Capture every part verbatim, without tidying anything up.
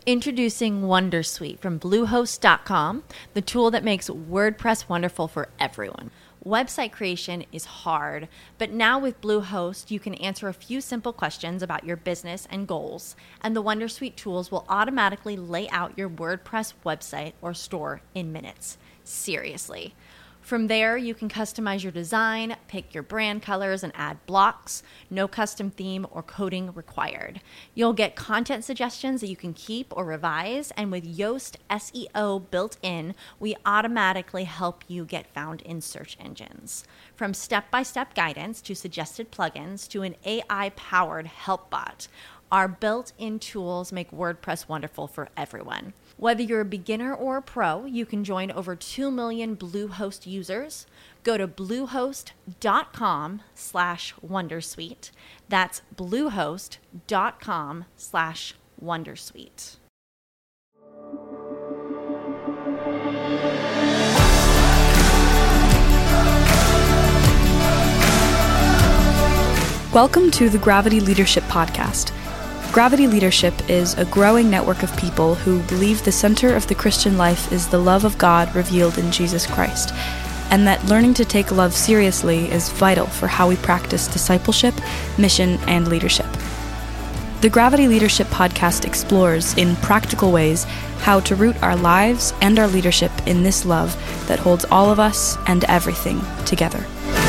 Introducing Wondersuite from Bluehost dot com, the tool that makes WordPress wonderful for everyone. Website creation is hard, but now with Bluehost, you can answer a few simple questions about your business and goals, and the Wondersuite tools will automatically lay out your WordPress website or store in minutes. Seriously. From there, you can customize your design, pick your brand colors, and add blocks. No custom theme or coding required. You'll get content suggestions that you can keep or revise, and with Yoast S E O built in, we automatically help you get found in search engines. From step-by-step guidance to suggested plugins to an A I-powered help bot, our built-in tools make WordPress wonderful for everyone. Whether you're a beginner or a pro, you can join over two million Bluehost users. Go to bluehost.com slash Wondersuite. That's bluehost.com slash Wondersuite. Welcome to the Gravity Leadership Podcast. Gravity Leadership is a growing network of people who believe the center of the Christian life is the love of God revealed in Jesus Christ, and that learning to take love seriously is vital for how we practice discipleship, mission, and leadership. The Gravity Leadership Podcast explores, in practical ways, how to root our lives and our leadership in this love that holds all of us and everything together.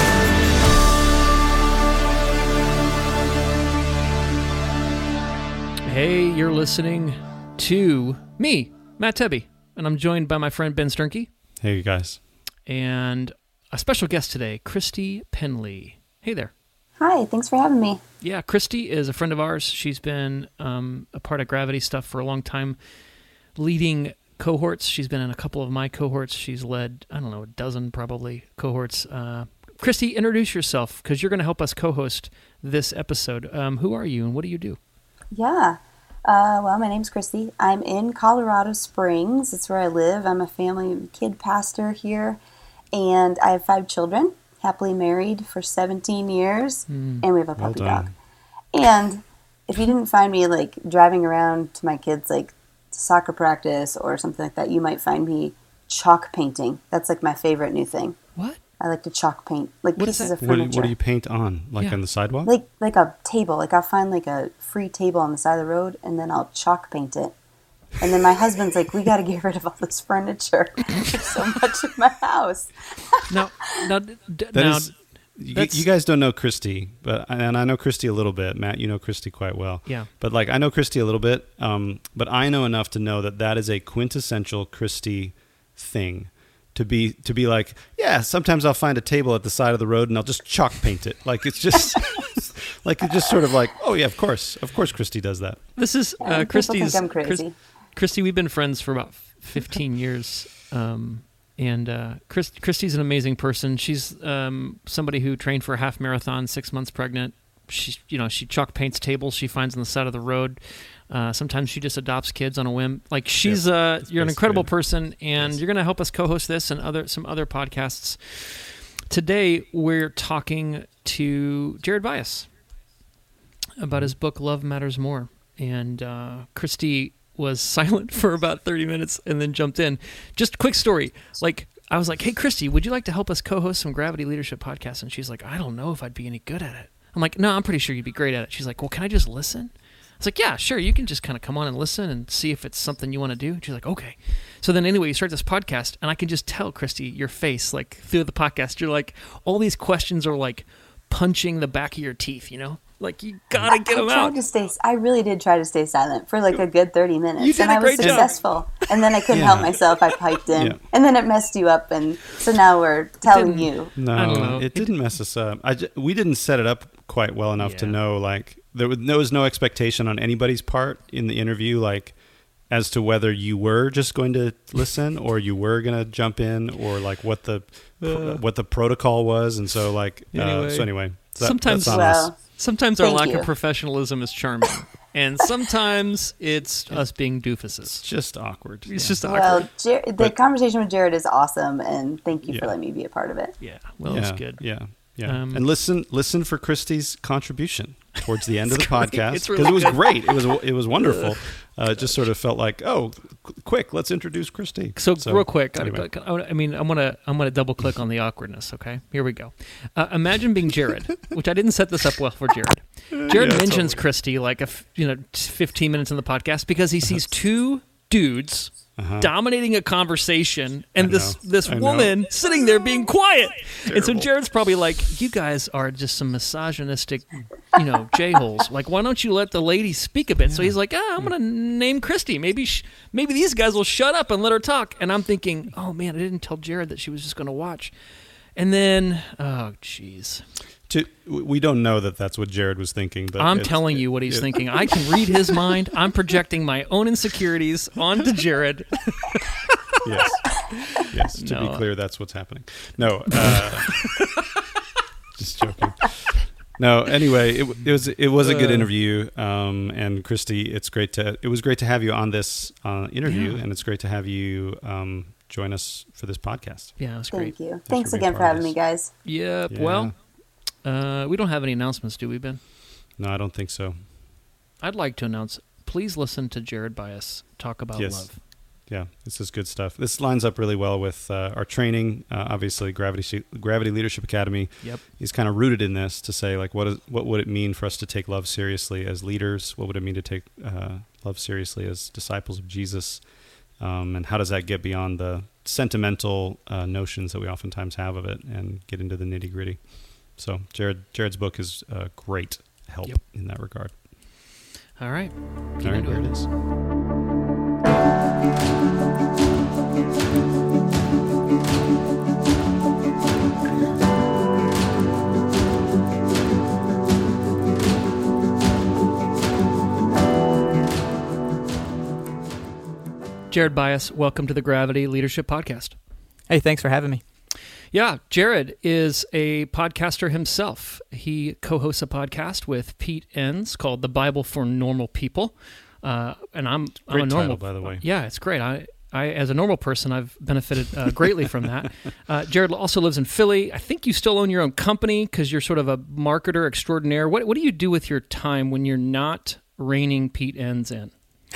Hey, you're listening to me, Matt Tebbe, and I'm joined by my friend Ben Sternke. Hey, you guys. And a special guest today, Christy Penley. Hey there. Hi, thanks for having me. Yeah, Christy is a friend of ours. She's been um, a part of Gravity stuff for a long time, leading cohorts. She's been in a couple of my cohorts. She's led, I don't know, a dozen probably cohorts. Uh, Christy, introduce yourself, because you're going to help us co-host this episode. Um, who are you and what do you do? Yeah. Uh, well, my name's Christy. I'm in Colorado Springs. That's where I live. I'm a family kid pastor here, and I have five children, happily married for seventeen years, mm. and we have a puppy well dog. And if you didn't find me like driving around to my kids' like soccer practice or something like that, you might find me chalk painting. That's like my favorite new thing. What? I like to chalk paint, like what pieces of what furniture. do, you, what do you paint on? Like yeah. on the sidewalk? Like like a table. Like I'll find like a free table on the side of the road, and then I'll chalk paint it. And then my husband's like, we got to get rid of all this furniture. There's so much in my house. now, now, d- that now is, you, you guys don't know Christy, but and I know Christy a little bit. Matt, you know Christy quite well. Yeah. But like I know Christy a little bit, um, but I know enough to know that that is a quintessential Christy thing. To be to be like, yeah, sometimes I'll find a table at the side of the road and I'll just chalk paint it. Like it's just like it's just sort of like, oh yeah, of course, of course, Christy does that. This is uh, yeah, Christy's. I'm crazy. Chris, Christy, we've been friends for about fifteen years, um, and uh, Chris, Christy's an amazing person. She's um, somebody who trained for a half marathon, six months pregnant. She, you know, she chalk paints tables she finds on the side of the road. Uh, sometimes she just adopts kids on a whim. Like she's, yep. uh, you're an incredible good. person, and yes. you're going to help us co-host this and other some other podcasts. Today we're talking to Jared Vyas about his book Love Matters More, and uh, Christy was silent for about thirty minutes and then jumped in. Just a quick story. Like I was like, "Hey, Christy, would you like to help us co-host some Gravity Leadership podcasts?" And she's like, "I don't know if I'd be any good at it." I'm like, "No, I'm pretty sure you'd be great at it." She's like, "Well, can I just listen?" I was like, yeah, sure. You can just kind of come on and listen and see if it's something you want to do. And she's like, okay. So then anyway, you start this podcast, and I can just tell, Christy, your face, like through the podcast, you're like, all these questions are like punching the back of your teeth, you know? Like, you got to get them I tried out. To stay, I really did try to stay silent for like a good thirty minutes. You did and a I was great job. successful. And then I couldn't yeah. help myself. I piped in. Yeah. And then it messed you up. And so now we're telling you. No, it didn't mess us up. I j- we didn't set it up quite well enough yeah. to know, like, there was, there was no expectation on anybody's part in the interview, like, as to whether you were just going to listen or you were going to jump in, or like what the uh, what the protocol was. And so, like, anyway. Uh, so anyway, that, sometimes that's on well, us. Sometimes our lack you. of professionalism is charming, and sometimes it's us being doofuses. It's just awkward. It's yeah. just awkward. Well, Jer- the but, conversation with Jared is awesome, and thank you yeah. for letting me be a part of it. Yeah, well, yeah, it's good. Yeah, yeah. Um, and listen, listen for Christy's contribution towards the end of the podcast, because really it was good. great. It was it was wonderful. uh, it just sort of felt like, oh, qu- quick, let's introduce Christy. So, So, real quick, anyway. I, I mean, I'm gonna I'm gonna double click on the awkwardness. Okay, here we go. Uh, imagine being Jared, which I didn't set this up well for Jared. Jared Yeah, mentions totally. Christy like a f- you know fifteen minutes in the podcast because he sees two dudes Uh-huh. dominating a conversation and I this know. this I know. woman sitting there being quiet. And so Terrible. Jared's probably like, you guys are just some misogynistic, you know, j-holes. Like, why don't you let the lady speak a bit? So he's like, ah, I'm going to name Christy. Maybe sh- maybe these guys will shut up and let her talk. And I'm thinking, oh, man, I didn't tell Jared that she was just going to watch. And then, oh, jeez. To, we don't know that that's what Jared was thinking, but I'm it's- telling you what he's it- thinking. I can read his mind. I'm projecting my own insecurities onto Jared. Yes, yes. To No. be clear, that's what's happening. No, uh, just joking. No. Anyway, it, it was it was a good Uh. interview, um, and Christy, it's great to it was great to have you on this uh, interview, Yeah. and it's great to have you um, join us for this podcast. Yeah, it was great. Thank you. for Thanks being again for part of having me, this. guys. Yep. Yeah. Well, uh, we don't have any announcements, do we, Ben? No, I don't think so. I'd like to announce, please listen to Jared Bias talk about Yes. love. Yeah, this is good stuff. This lines up really well with uh, our training. Uh, obviously, Gravity Gravity Leadership Academy Yep. is kind of rooted in this to say, like, what is what would it mean for us to take love seriously as leaders? What would it mean to take uh, love seriously as disciples of Jesus? Um, and how does that get beyond the sentimental uh, notions that we oftentimes have of it and get into the nitty gritty? So, Jared Jared's book is a great help Yep. in that regard. All right. Get All right, into here it. it is. Jared Bias, welcome to the Gravity Leadership Podcast. Hey, thanks for having me. Yeah, Jared is a podcaster himself. He co-hosts a podcast with Pete Enns called The Bible for Normal People. Uh, and I'm, I'm Great a normal, title, by the way. Yeah, it's great. I, I, as a normal person, I've benefited uh, greatly from that. Uh, Jared also lives in Philly. I think you still own your own company because you're sort of a marketer extraordinaire. What, what do you do with your time when you're not reining Pete Enns in?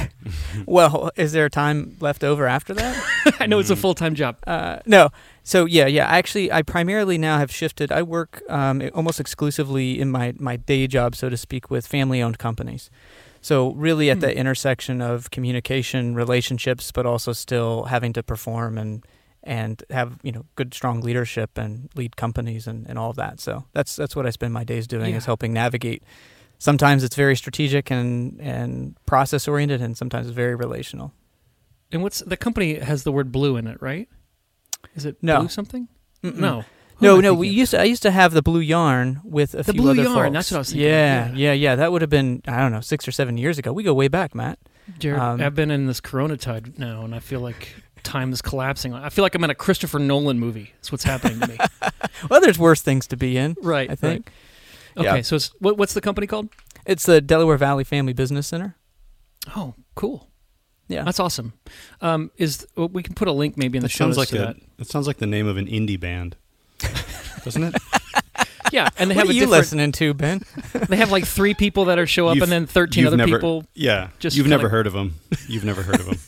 Well, is there time left over after that? I know it's a full-time job. uh, no. So yeah, yeah. Actually, I primarily now have shifted. I work um, almost exclusively in my, my day job, so to speak, with family-owned companies. So really at Hmm. the intersection of communication, relationships, but also still having to perform and and have you know good, strong leadership and lead companies and, and all of that. So that's that's what I spend my days doing Yeah. is helping navigate. Sometimes it's very strategic and, and process oriented, and sometimes it's very relational. And what's the company has the word blue in it, right? Is it No. blue something? Mm-mm. No. Who No, am I no. We thinking? used to. I used to have the blue yarn with a The few blue other yarn, folks. that's what I was thinking. Yeah, Yeah. yeah, yeah. That would have been I don't know six or seven years ago. We go way back, Matt. Jared, Um, I've been in this Corona tide now, and I feel like time is collapsing. I feel like I'm in a Christopher Nolan movie. That's what's happening to me. Well, there's worse things to be in. Right. I think Right. Okay, Yeah. so it's, what, what's the company called? it's the Delaware Valley Family Business Center. Oh, cool. Yeah, That's awesome. Um, is well, we can put a link maybe in the That show sounds notes like to a that. that sounds like the name of an indie band, doesn't it? Yeah, and they what have are a you different. listening to, Ben? They have like three people that are show up, You've- and then thirteen you've other never- people. Yeah, Just you've kinda- never heard of them. You've never heard of them.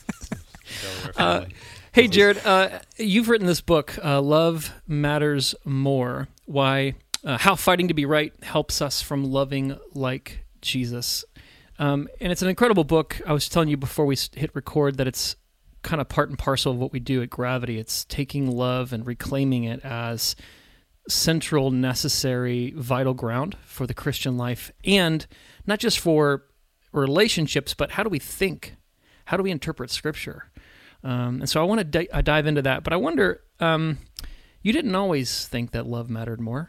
Uh, Hey, Jared, uh, you've written this book, uh, Love Matters More, Why, uh, How Fighting to Be Right Helps Us from Loving Like Jesus. Um, and it's an incredible book. I was telling you before we s- hit record that it's kind of part and parcel of what we do at Gravity. It's taking love and reclaiming it as central, necessary, vital ground for the Christian life, and not just for relationships, but how do we think? How do we interpret Scripture? Um, and so I want to di- I dive into that, but I wonder, um, you didn't always think that love mattered more.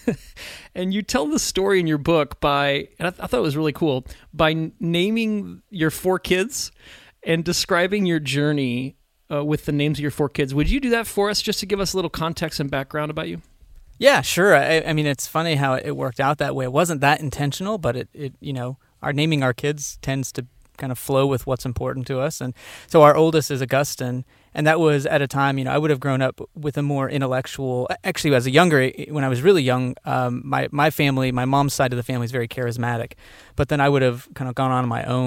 And you tell the story in your book by, and I, th- I thought it was really cool, by n- naming your four kids and describing your journey uh, with the names of your four kids. Would you do that for us just to give us a little context and background about you? Yeah, sure. I, I mean, it's funny how it worked out that way. It wasn't that intentional, but it, it, you know, our naming our kids tends to kind of flow with what's important to us. And so our oldest is Augustine, and that was at a time, you know, I would have grown up with a more intellectual, actually as a younger, when I was really young, um, my, my family, my mom's side of the family is very charismatic, but then I would have kind of gone on my own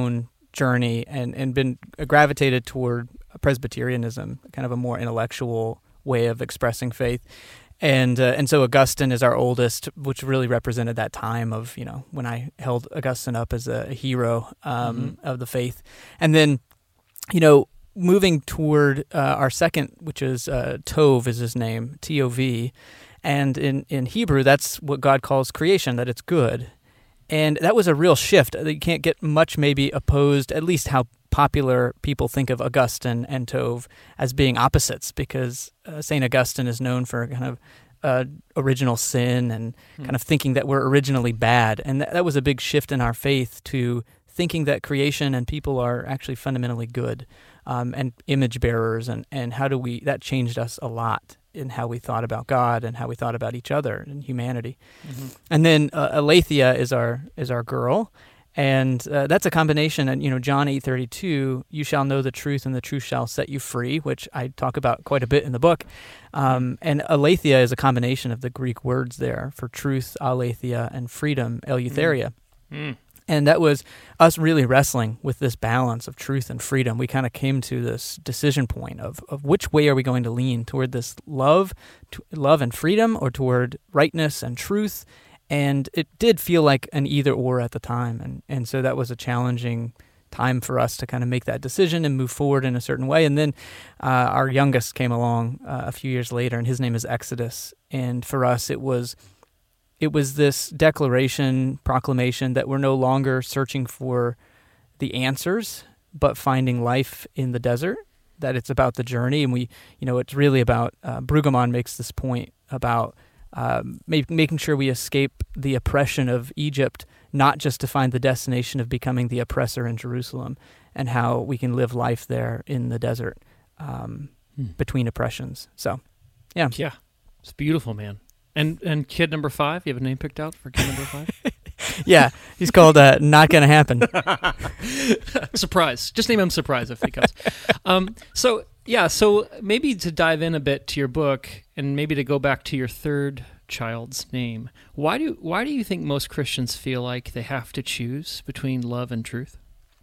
journey and, and been gravitated toward Presbyterianism, kind of a more intellectual way of expressing faith. And uh, and so Augustine is our oldest, which really represented that time of, you know, when I held Augustine up as a, a hero um, mm-hmm. of the faith. And then, you know, moving toward uh, our second, which is uh, Tov is his name, T O V. And in, in Hebrew, that's what God calls creation, that it's good. And that was a real shift. You can't get much maybe opposed, at least how popular people think of Augustine and Tov as being opposites, because uh, Saint Augustine is known for kind of uh, original sin and hmm. kind of thinking that we're originally bad. And th- that was a big shift in our faith to thinking that creation and people are actually fundamentally good um, and image bearers. And, and how do we, that changed us a lot in how we thought about God and how we thought about each other and humanity. Mm-hmm. And then uh, Aletheia is our is our girl. And uh, that's a combination, and you know, John eight thirty-two, you shall know the truth, and the truth shall set you free, which I talk about quite a bit in the book. Um, and Aletheia is a combination of the Greek words there for truth, aletheia, and freedom, eleutheria. Mm. Mm. And that was us really wrestling with this balance of truth and freedom. We kind of came to this decision point of, of which way are we going to lean, toward this love, to, love and freedom, or toward rightness and truth. And it did feel like an either or at the time. And, and so that was a challenging time for us to kind of make that decision and move forward in a certain way. And then uh, our youngest came along uh, a few years later, and his name is Exodus. And for us, it was it was this declaration, proclamation that we're no longer searching for the answers, but finding life in the desert, that it's about the journey. And we, you know, it's really about, uh, Brueggemann makes this point about Um, make, making sure we escape the oppression of Egypt, not just to find the destination of becoming the oppressor in Jerusalem, and how we can live life there in the desert um, hmm. between oppressions. So, yeah. Yeah. It's beautiful, man. And and kid number five, you have a name picked out for kid number five? Yeah. He's called uh, Not Gonna Happen. Surprise. Just name him Surprise if he comes. Um, so... Yeah, so maybe to dive in a bit to your book, and maybe to go back to your third child's name, why do why do you think most Christians feel like they have to choose between love and truth?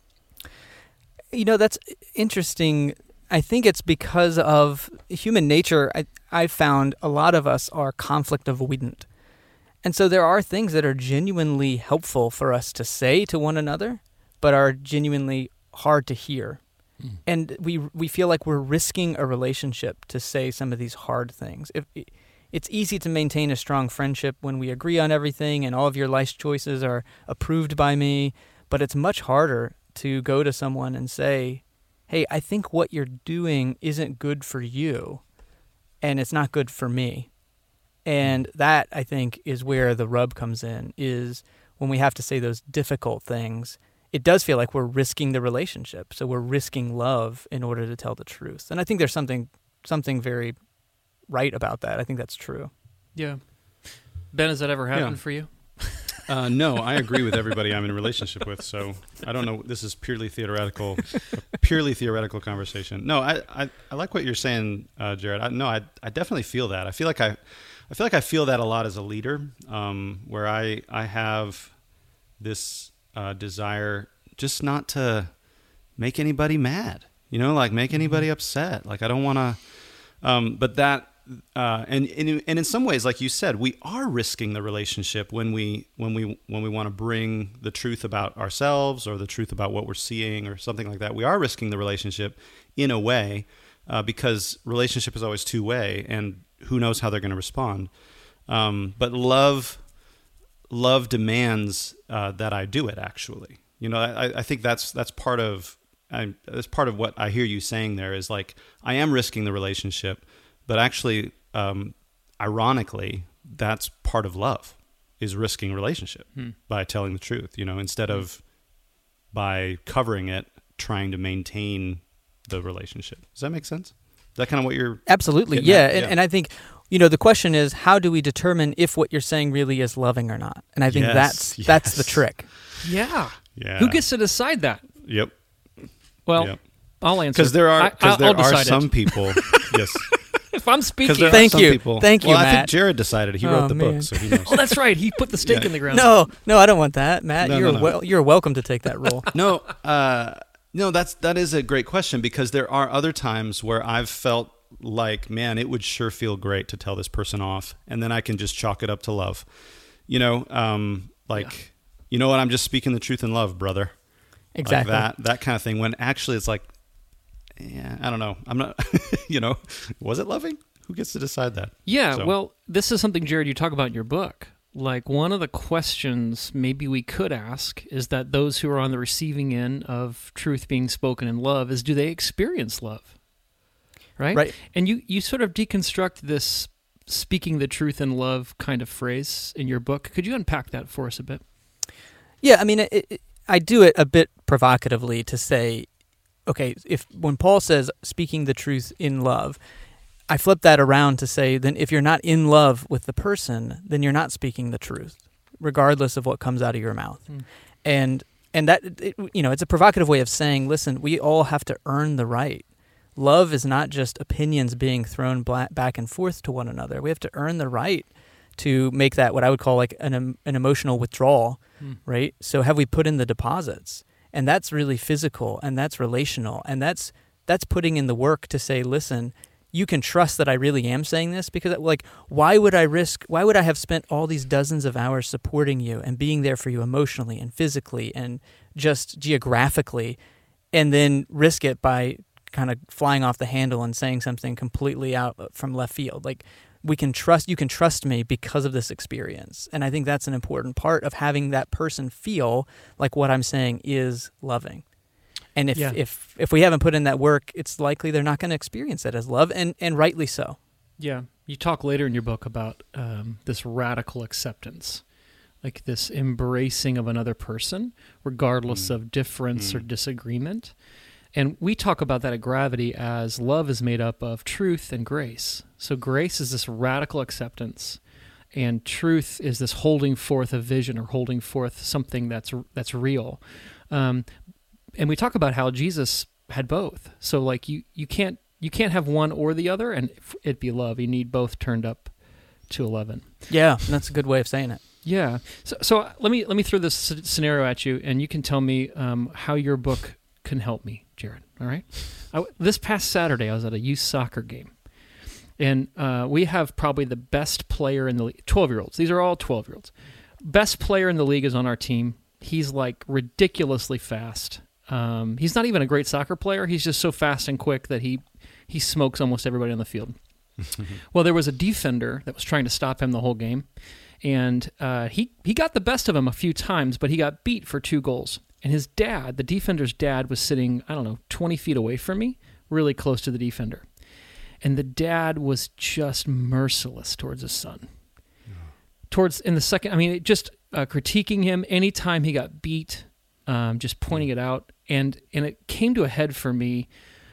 You know, that's interesting. I think it's because of human nature. I, I've found a lot of us are conflict avoidant. And so there are things that are genuinely helpful for us to say to one another, but are genuinely hard to hear. And we we feel like we're risking a relationship to say some of these hard things. If it's easy to maintain a strong friendship when we agree on everything and all of your life choices are approved by me, but it's much harder to go to someone and say, hey, I think what you're doing isn't good for you, and it's not good for me. And that, I think, is where the rub comes in, is when we have to say those difficult things. It does feel like we're risking the relationship. So we're risking love in order to tell the truth. And I think there's something something very right about that. I think that's true. Yeah. Ben, has that ever happened yeah. for you? Uh, no, I agree with everybody I'm in a relationship with. So I don't know. This is purely theoretical, a purely theoretical conversation. No, I, I, I like what you're saying, uh, Jared. I, no, I, I definitely feel that. I feel like I, I feel like I feel that a lot as a leader, um, where I, I have this Uh, desire just not to make anybody mad, you know, like make anybody upset. Like I don't want to, um, but that, uh, and, and, and in some ways, like you said, we are risking the relationship when we, when we, when we want to bring the truth about ourselves or the truth about what we're seeing or something like that. We are risking the relationship in a way, uh, because relationship is always two way, and who knows how they're going to respond. Um, but love, Love demands uh, that I do it. Actually, you know, I, I think that's that's part of I, that's part of what I hear you saying there is like I am risking the relationship, but actually, um, ironically, that's part of love is risking relationship hmm. by telling the truth. You know, instead hmm. of by covering it, trying to maintain the relationship. Does that make sense? Is that kind of what you're absolutely yeah. And, yeah, and I think. You know, the question is, how do we determine if what you're saying really is loving or not? And I think yes, that's yes. that's the trick. Yeah. Yeah. Who gets to decide that? Yep. Well, yep. I'll answer. Because there are, I, there I'll are decide some it. people. Yes. if I'm speaking, there are Thank some you. people- Thank you, well, I Matt. think Jared decided. He Oh, wrote the man. book, so he knows. oh, that's right. He put the stake Yeah. in the ground. No, no, I don't want that, Matt. No, you're no, no. well. You're welcome to take that role. No, uh, no, that's that is a great question, because there are other times where I've felt like, man, it would sure feel great to tell this person off, and then I can just chalk it up to love. You know, um, like, Yeah. you know what? I'm just speaking the truth in love, brother. Exactly. Like that, that kind of thing. When actually it's like, yeah, I don't know. I'm not. You know, was it loving? Who gets to decide that? Yeah, So- well, this is something, Jared, you talk about in your book. Like, one of the questions maybe we could ask is that those who are on the receiving end of truth being spoken in love is, do they experience love? Right? Right. And you, you sort of deconstruct this speaking the truth in love kind of phrase in your book. Could you unpack that for us a bit? Yeah, I mean, it, it, I do it a bit provocatively to say, okay, if when Paul says speaking the truth in love, I flip that around to say, then if you're not in love with the person, then you're not speaking the truth, regardless of what comes out of your mouth. Mm. And and that it, you know, it's a provocative way of saying, listen, we all have to earn the right. Love is not just opinions being thrown bla- back and forth to one another. We have to earn the right to make that what I would call like an em- an emotional withdrawal, Mm. right? So have we put in the deposits? And that's really physical, and that's relational, and that's that's putting in the work to say, listen, you can trust that I really am saying this, because like, why would I risk, why would I have spent all these dozens of hours supporting you and being there for you emotionally and physically and just geographically, and then risk it by kind of flying off the handle and saying something completely out from left field? Like, we can trust, you can trust me because of this experience. And I think that's an important part of having that person feel like what I'm saying is loving. And if, Yeah. if if we haven't put in that work, it's likely they're not going to experience that as love, and, and rightly so. Yeah. You talk later in your book about um, this radical acceptance, like this embracing of another person, regardless Mm. of difference or Mm. disagreement. And we talk about that at Gravity as love is made up of truth and grace. So grace is this radical acceptance, and truth is this holding forth a vision or holding forth something that's that's real. Um, and we talk about how Jesus had both. So like you, you can't you can't have one or the other, and it be love. You need both turned up to eleven. Yeah, that's a good way of saying it. Yeah. So so let me let me throw this sc- scenario at you, and you can tell me um, how your book can help me, Jared. All right. I, this past Saturday, I was at a youth soccer game, and uh, we have probably the best player in the league. twelve-year-olds. These are all twelve-year-olds. Best player in the league is on our team. He's like ridiculously fast. Um, he's not even a great soccer player. He's just so fast and quick that he he smokes almost everybody on the field. Well, there was a defender that was trying to stop him the whole game, and uh, he he got the best of him a few times, but he got beat for two goals. And his dad, the defender's dad, was sitting, I don't know, twenty feet away from me, really close to the defender. And the dad was just merciless towards his son. Yeah. Towards, in the second, I mean, it just uh, critiquing him anytime he got beat, um, just pointing it out. And and it came to a head for me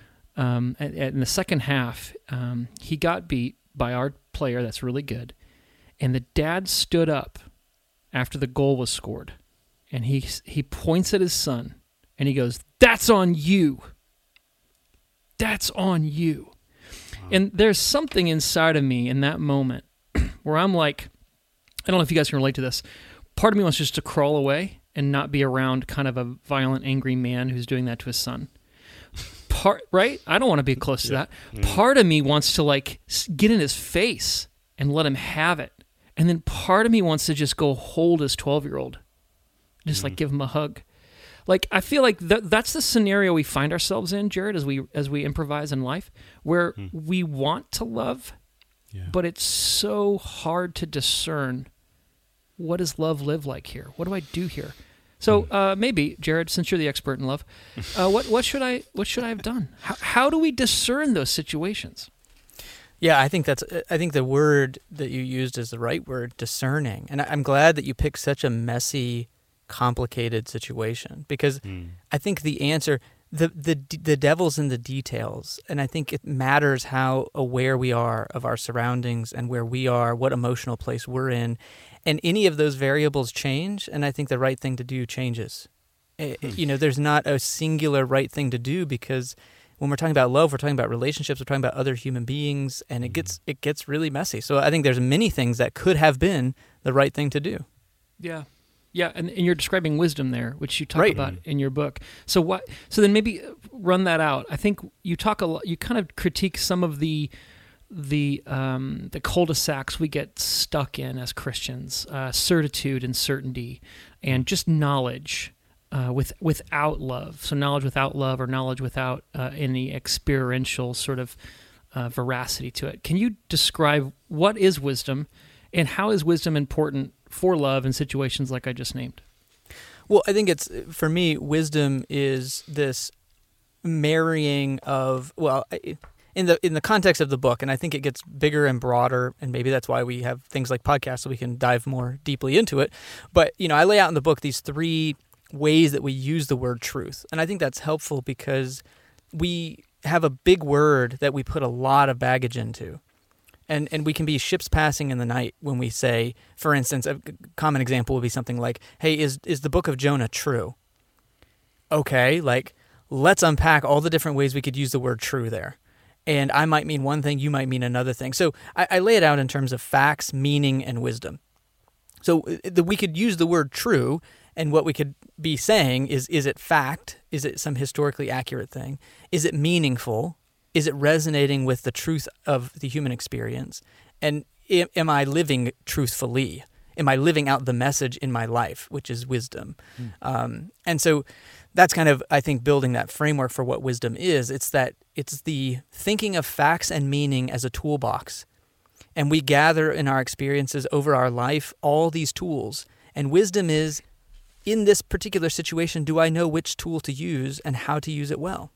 um, at, at, in the second half. Um, he got beat by our player that's really good. And the dad stood up after the goal was scored. And he he points at his son, and he goes, "That's on you. That's on you." Wow. And there's something inside of me in that moment where I'm like, I don't know if you guys can relate to this. Part of me wants just to crawl away and not be around kind of a violent, angry man who's doing that to his son. Part right? I don't want to be close to yeah. that. Mm. Part of me wants to like get in his face and let him have it. And then part of me wants to just go hold his twelve-year-old. Just like give him a hug. Like I feel like th- that's the scenario we find ourselves in, Jared, as we as we improvise in life, where mm. we want to love, yeah. but it's so hard to discern what does love live like here? What do I do here? So uh, maybe, Jared, since you're the expert in love, uh, what what should I what should I have done? How, how do we discern those situations? Yeah, I think that's. I think the word that you used is the right word, discerning, and I'm glad that you picked such a messy, complicated situation, because mm. I think the answer, the the the devil's in the details, and I think it matters how aware we are of our surroundings and where we are, what emotional place we're in, and any of those variables change, and I think the right thing to do changes. Mm. You know, there's not a singular right thing to do, because when we're talking about love, we're talking about relationships, we're talking about other human beings, and it gets it gets really messy. So I think there's many things that could have been the right thing to do. Yeah. Yeah, and, and you're describing wisdom there, which you talk right. about in your book. So what? So then maybe run that out. I think you talk a lot. You kind of critique some of the the um, the cul-de-sacs we get stuck in as Christians: uh, certitude and certainty, and just knowledge uh, with without love. So knowledge without love, or knowledge without uh, any experiential sort of uh, veracity to it. Can you describe what is wisdom, and how is wisdom important for love in situations like I just named? Well, I think it's, for me, wisdom is this marrying of, well, in the in the context of the book, and I think it gets bigger and broader, and maybe that's why we have things like podcasts so we can dive more deeply into it. But, you know, I lay out in the book these three ways that we use the word truth, and I think that's helpful because we have a big word that we put a lot of baggage into. And and we can be ships passing in the night when we say, for instance, a common example would be something like, hey, is is the book of Jonah true? Okay, like, let's unpack all the different ways we could use the word true there. And I might mean one thing, you might mean another thing. So I, I lay it out in terms of facts, meaning, and wisdom. So the, we could use the word true, and what we could be saying is, is it fact? Is it some historically accurate thing? Is it meaningful? Is it resonating with the truth of the human experience? And am I living truthfully? Am I living out the message in my life, which is wisdom? Mm. Um, and so that's kind of, I think, building that framework for what wisdom is. It's that it's the thinking of facts and meaning as a toolbox. And we gather in our experiences over our life all these tools. And wisdom is, in this particular situation, do I know which tool to use and how to use it well?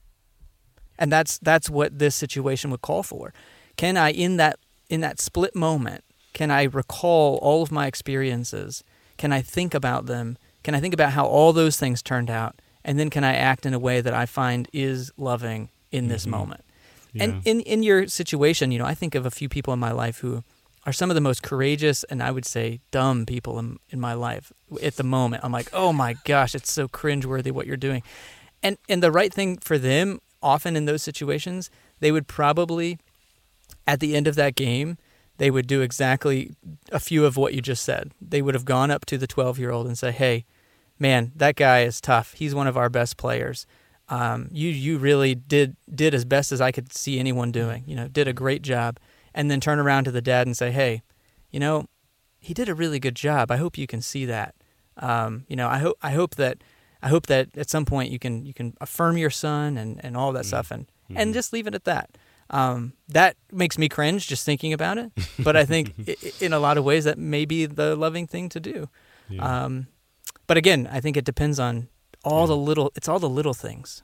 And that's that's what this situation would call for. Can I, in that in that split moment, can I recall all of my experiences? Can I think about them? Can I think about how all those things turned out? And then can I act in a way that I find is loving in this mm-hmm. moment? Yeah. And in, in your situation, you know, I think of a few people in my life who are some of the most courageous and I would say dumb people in, in my life at the moment. I'm like, oh my gosh, it's so cringeworthy what you're doing. And and the right thing for them, often in those situations, they would probably, at the end of that game, they would do exactly a few of what you just said. They would have gone up to the twelve-year-old and say, hey, man, that guy is tough. He's one of our best players. Um, you you really did did as best as I could see anyone doing. You know, did a great job. And then turn around to the dad and say, hey, you know, he did a really good job. I hope you can see that. Um, you know, I hope I hope that I hope that at some point you can you can affirm your son and, and all that mm-hmm. stuff and, mm-hmm. and just leave it at that. Um, that makes me cringe just thinking about it. But I think in a lot of ways that may be the loving thing to do. Yeah. Um, but again, I think it depends on all yeah. the little, it's all the little things.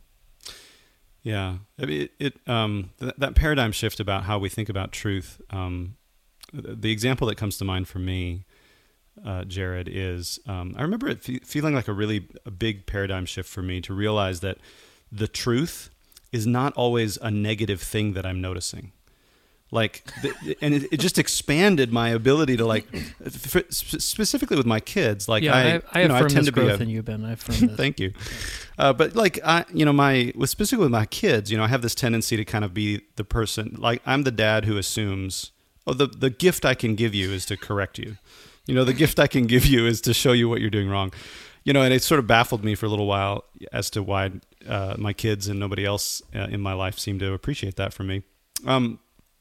Yeah. I mean, it, it um, th- that paradigm shift about how we think about truth, um, the example that comes to mind for me, uh, Jared, is um, I remember it fe- feeling like a really a big paradigm shift for me to realize that the truth is not always a negative thing that I'm noticing. Like, the, and it, it just expanded my ability to like, for, specifically with my kids. Like, yeah, I, I, I you know, affirm I tend this to be growth a, in you, Ben. I affirm this. Thank you. Uh, but like, I, you know, my with specifically with my kids, you know, I have this tendency to kind of be the person. Like, I'm the dad who assumes, oh, the the gift I can give you is to correct you. You know, the gift I can give you is to show you what you're doing wrong. You know, and it sort of baffled me for a little while as to why uh, my kids and nobody else uh, in my life seemed to appreciate that from me. Um,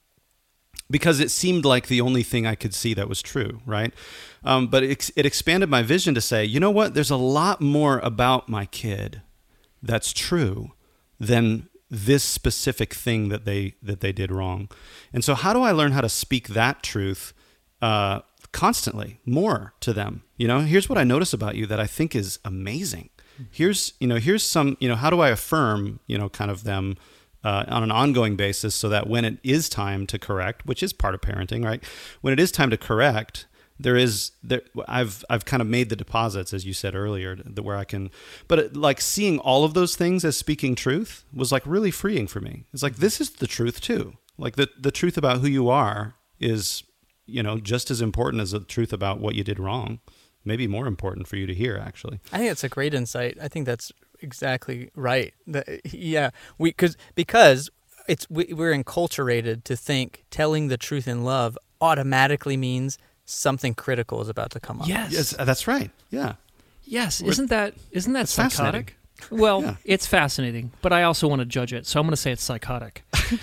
because it seemed like the only thing I could see that was true, right? Um, but it, it expanded my vision to say, you know what? There's a lot more about my kid that's true than this specific thing that they that they did wrong. And so how do I learn how to speak that truth uh, constantly, more to them? You know, here's what I notice about you that I think is amazing. Here's, you know, here's some, you know, how do I affirm, you know, kind of them uh, on an ongoing basis so that when it is time to correct, which is part of parenting, right? When it is time to correct, there is, there, I've, I've kind of made the deposits, as you said earlier, that where I can, but it, like seeing all of those things as speaking truth was like really freeing for me. It's like, this is the truth too. Like the, the truth about who you are is, you know, just as important as the truth about what you did wrong. Maybe more important for you to hear, actually. I think that's a great insight. I think that's exactly right. The, yeah, we cause, because it's we, we're enculturated to think telling the truth in love automatically means something critical is about to come up. Yes, Yes, that's right. Yeah. yes. We're- Isn't that isn't that It's fascinating. psychotic? Well, Yeah. it's fascinating, but I also want to judge it, so I'm going to say it's psychotic.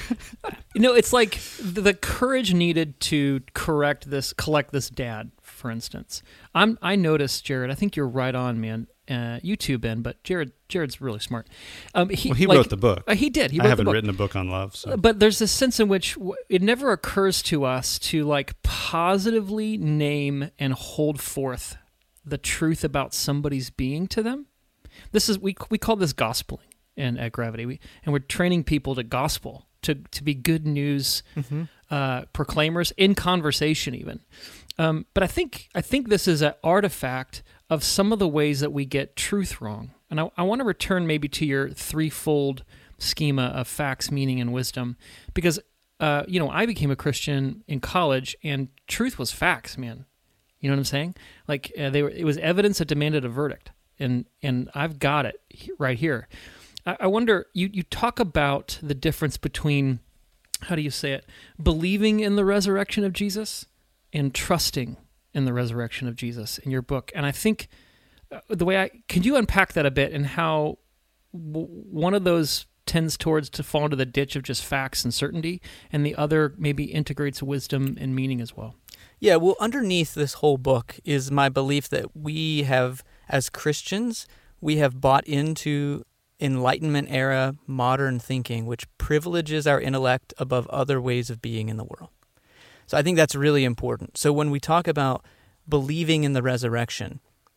You know, it's like the, the courage needed to correct this, collect this dad, for instance. I'm. I noticed, Jared. I think you're right on, man. Uh, you too, Ben, but Jared. Jared's really smart. Um, he, Well, he like- wrote the book. Uh, he did. He wrote I haven't the book. written a book on love. So. But there's this sense in which w- it never occurs to us to like positively name and hold forth the truth about somebody's being to them. This is we we call this gospeling in at Gravity, we, and we're training people to gospel, to to be good news Mm-hmm. uh, proclaimers in conversation, even. Um, but I think I think this is an artifact of some of the ways that we get truth wrong, and I, I want to return maybe to your threefold schema of facts, meaning, and wisdom, because uh, you know I became a Christian in college, and truth was facts, man. You know what I'm saying? Like uh, they were, it was evidence that demanded a verdict, and and I've got it he- right here. I, I wonder, you you talk about the difference between, how do you say it, believing in the resurrection of Jesus and trusting in the resurrection of Jesus in your book, and I think uh, the way I can you unpack that a bit, and how w- one of those tends towards to fall into the ditch of just facts and certainty, and the other maybe integrates wisdom and meaning as well. Yeah, well, underneath this whole book is my belief that we have, as Christians, we have bought into Enlightenment era modern thinking, which privileges our intellect above other ways of being in the world. So I think that's really important. So when we talk about believing in the resurrection,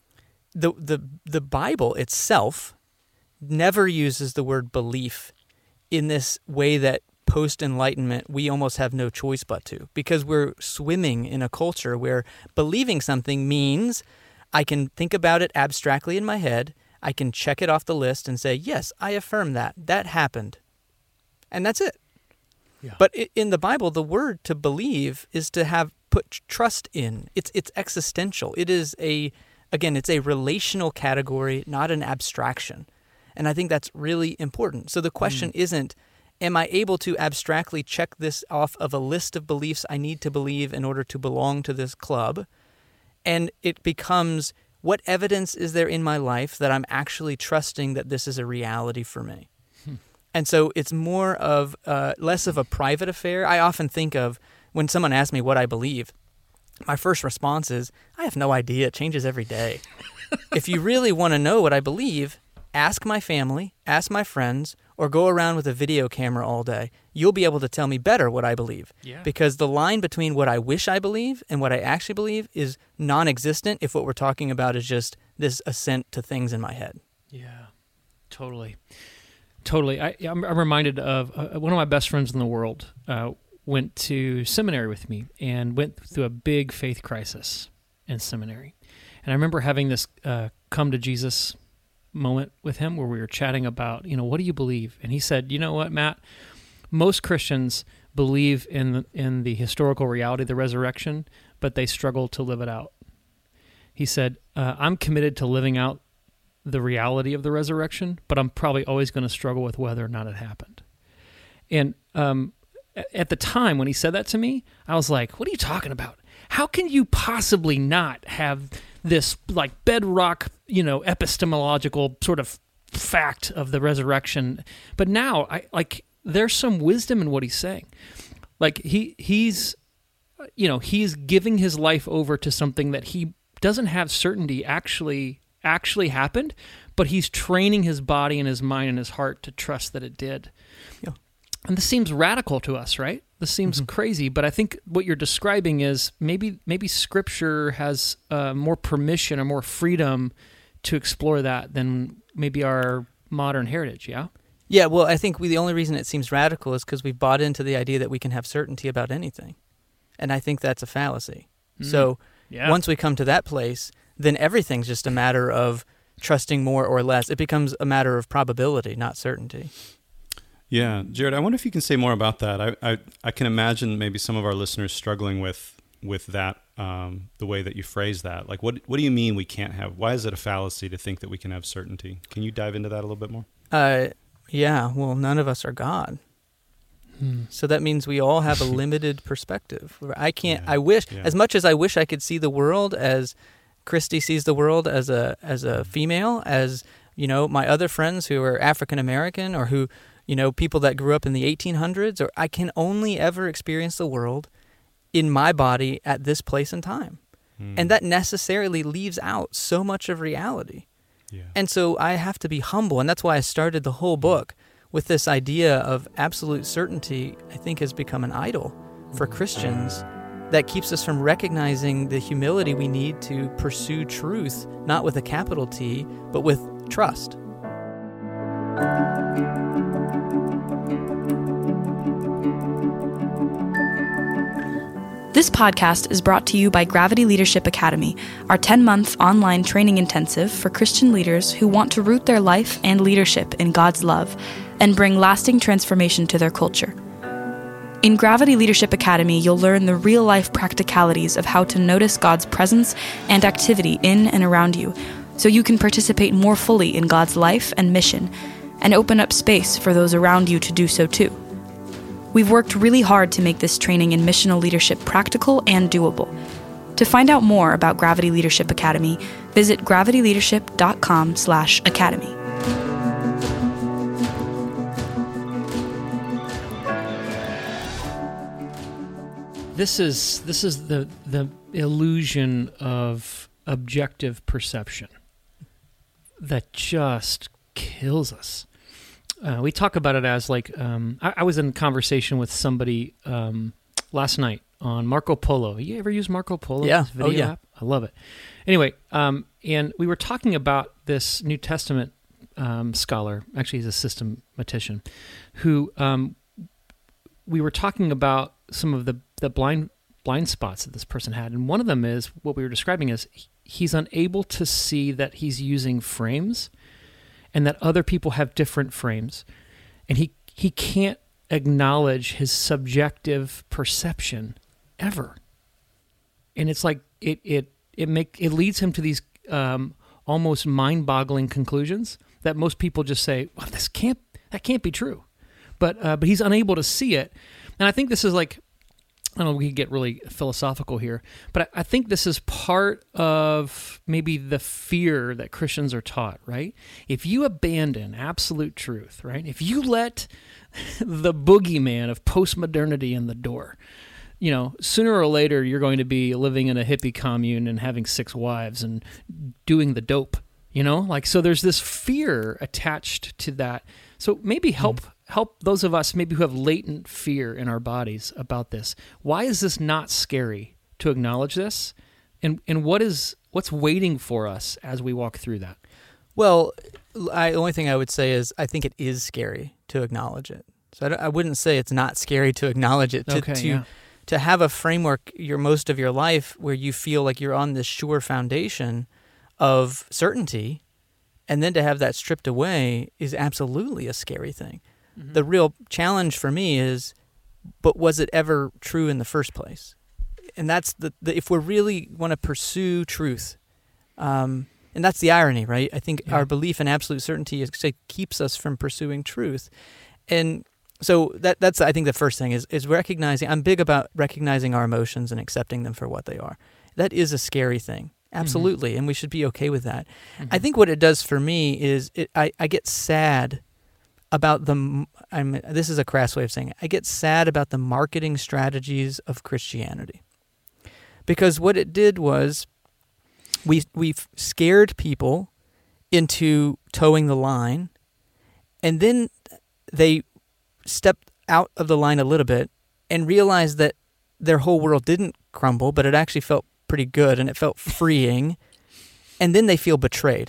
the the the Bible itself never uses the word belief in this way that post-Enlightenment we almost have no choice but to, because we're swimming in a culture where believing something means I can think about it abstractly in my head, I can check it off the list and say, yes, I affirm that. That happened. And that's it. Yeah. But i- in the Bible, the word to believe is to have put tr- trust in. It's it's existential. It is a, again, it's a relational category, not an abstraction. And I think that's really important. So the question Mm. isn't, am I able to abstractly check this off of a list of beliefs I need to believe in order to belong to this club? And it becomes, what evidence is there in my life that I'm actually trusting that this is a reality for me? Hmm. And so it's more of, uh, less of a private affair. I often think of, when someone asks me what I believe, my first response is, I have no idea. It changes every day. If you really want to know what I believe, ask my family, ask my friends, or go around with a video camera all day. You'll be able to tell me better what I believe. Yeah. Because the line between what I wish I believe and what I actually believe is non-existent if what we're talking about is just this assent to things in my head. Yeah, totally. Totally. I, I'm, I'm reminded of uh, one of my best friends in the world uh, went to seminary with me and went through a big faith crisis in seminary. And I remember having this uh, come to Jesus moment with him where we were chatting about, you know, what do you believe? And he said, you know what, Matt, most Christians believe in the, in the historical reality of the resurrection, but they struggle to live it out. He said, uh, I'm committed to living out the reality of the resurrection, but I'm probably always going to struggle with whether or not it happened. And um, at the time when he said that to me, I was like, what are you talking about? How can you possibly not have this like bedrock, you know, epistemological sort of fact of the resurrection? But now I like there's some wisdom in what he's saying. Like he he's you know, he's giving his life over to something that he doesn't have certainty actually actually happened, but he's training his body and his mind and his heart to trust that it did. Yeah. And this seems radical to us, right? This seems Mm-hmm. crazy, but I think what you're describing is maybe maybe Scripture has uh, more permission or more freedom to explore that than maybe our modern heritage, yeah? Yeah, well, I think we, the only reason it seems radical is because we've bought into the idea that we can have certainty about anything. And I think that's a fallacy. Mm. So Yeah. once we come to that place, then everything's just a matter of trusting more or less. It becomes a matter of probability, not certainty. Yeah, Jared, I wonder if you can say more about that. I, I I can imagine maybe some of our listeners struggling with with that, um, the way that you phrase that. Like, what what do you mean we can't have? Why is it a fallacy to think that we can have certainty? Can you dive into that a little bit more? Uh, yeah. Well, none of us are God. Hmm. So that means we all have a limited perspective. I can't. Yeah. I wish, yeah. as much as I wish I could see the world as Christy sees the world as a as a female, as you know, my other friends who are African American, or who, you know, people that grew up in the eighteen hundreds, or I can only ever experience the world in my body at this place and time. Hmm. And that necessarily leaves out so much of reality. Yeah. And so I have to be humble, and that's why I started the whole book with this idea of absolute certainty. I think has become an idol for Christians that keeps us from recognizing the humility we need to pursue truth, not with a capital T, but with trust. This podcast is brought to you by Gravity Leadership Academy, our ten-month online training intensive for Christian leaders who want to root their life and leadership in God's love and bring lasting transformation to their culture. In Gravity Leadership Academy, you'll learn the real-life practicalities of how to notice God's presence and activity in and around you, so you can participate more fully in God's life and mission, and open up space for those around you to do so too. We've worked really hard to make this training in missional leadership practical and doable. To find out more about Gravity Leadership Academy, visit gravityleadership.com slash academy. This is this is the the illusion of objective perception that just kills us. Uh, we talk about it as like, um, I, I was in conversation with somebody um, last night on Marco Polo. You ever use Marco Polo? Yeah. This video Oh, yeah. app? I love it. Anyway, um, and we were talking about this New Testament um, scholar, actually he's a systematician, who um, we were talking about some of the, the blind blind spots that this person had. And one of them is, what we were describing is, he's unable to see that he's using frames and that other people have different frames. And he he can't acknowledge his subjective perception ever. And it's like it it it make it leads him to these um, almost mind-boggling conclusions that most people just say, well, this can't that can't be true. But uh, but he's unable to see it. And I think this is like, I don't know, we could get really philosophical here, but I think this is part of maybe the fear that Christians are taught, right? If you abandon absolute truth, right? If you let the boogeyman of postmodernity in the door, you know, sooner or later you're going to be living in a hippie commune and having six wives and doing the dope, you know? Like, so there's this fear attached to that. So maybe help mm. help those of us maybe who have latent fear in our bodies about this. Why is this not scary to acknowledge this? And and what is what's waiting for us as we walk through that? Well, I, the only thing I would say is I think it is scary to acknowledge it. So I, I wouldn't say it's not scary to acknowledge it. To, okay, to, yeah. to have a framework your most of your life where you feel like you're on this sure foundation of certainty, and then to have that stripped away is absolutely a scary thing. Mm-hmm. The real challenge for me is, but was it ever true in the first place? And that's the, the if we really want to pursue truth, um, and that's the irony, right? I think yeah. our belief in absolute certainty is, keeps us from pursuing truth. And so that that's I think the first thing is is recognizing. I'm big about recognizing our emotions and accepting them for what they are. That is a scary thing. Absolutely, mm-hmm. and we should be okay with that. Mm-hmm. I think what it does for me is it, I, I get sad about the, I'm, this is a crass way of saying it, I get sad about the marketing strategies of Christianity. Because what it did was we we scared people into towing the line, and then they stepped out of the line a little bit and realized that their whole world didn't crumble, but it actually felt pretty good and it felt freeing, and then they feel betrayed.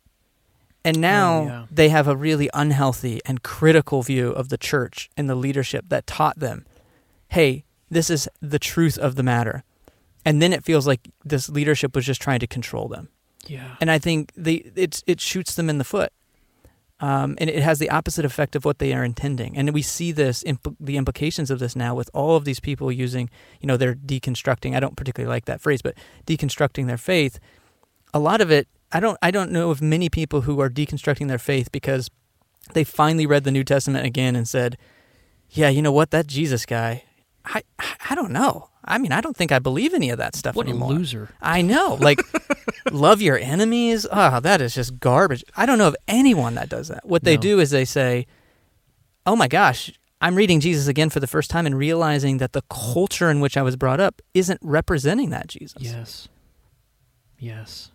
And now oh, yeah. they have a really unhealthy and critical view of the church and the leadership that taught them, hey, this is the truth of the matter. And then it feels like this leadership was just trying to control them. Yeah. And I think they it's it shoots them in the foot. Um, and it has the opposite effect of what they are intending. And we see this, impl- the implications of this now with all of these people using, you know, they're deconstructing. I don't particularly like that phrase, but deconstructing their faith. A lot of it, I don't, I don't know of many people who are deconstructing their faith because they finally read the New Testament again and said, yeah, you know what, that Jesus guy, I, I don't know. I mean, I don't think I believe any of that stuff what anymore. What a loser. I know. Like, love your enemies. Oh, that is just garbage. I don't know of anyone that does that. What they No. do is they say, oh my gosh, I'm reading Jesus again for the first time and realizing that the culture in which I was brought up isn't representing that Jesus. Yes. Yes.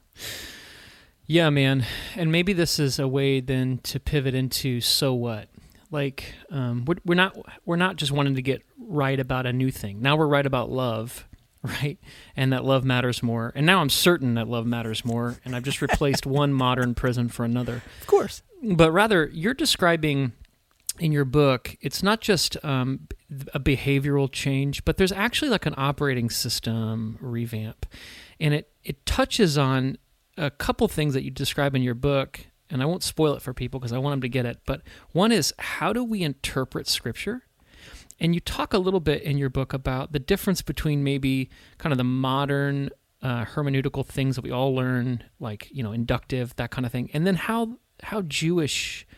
Yeah, man. And maybe this is a way then to pivot into so what? Like, um, we're, we're not we're not just wanting to get right about a new thing. Now we're right about love, right? And that love matters more. And now I'm certain that love matters more. And I've just replaced one modern prison for another. Of course. But rather, you're describing in your book, it's not just um, a behavioral change, but there's actually like an operating system revamp. And it, it touches on a couple things that you describe in your book, and I won't spoil it for people because I want them to get it. But one is, how do we interpret Scripture? And you talk a little bit in your book about the difference between maybe kind of the modern uh, hermeneutical things that we all learn, like, you know, inductive, that kind of thing, and then how how Jewish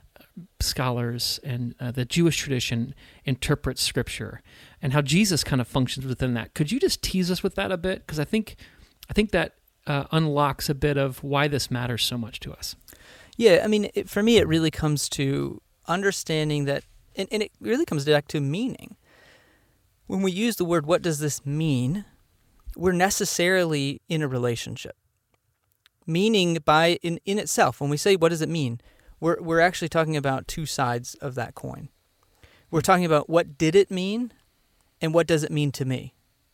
scholars and uh, the Jewish tradition interprets Scripture, and how Jesus kind of functions within that. Could you just tease us with that a bit? Because I think I think that uh, unlocks a bit of why this matters so much to us. Yeah, I mean, it, for me, it really comes to understanding that, and, and it really comes back to meaning. When we use the word, what does this mean, we're necessarily in a relationship. Meaning by in, in itself, when we say, what does it mean, we're we're actually talking about two sides of that coin. We're talking about what did it mean, and what does it mean to me.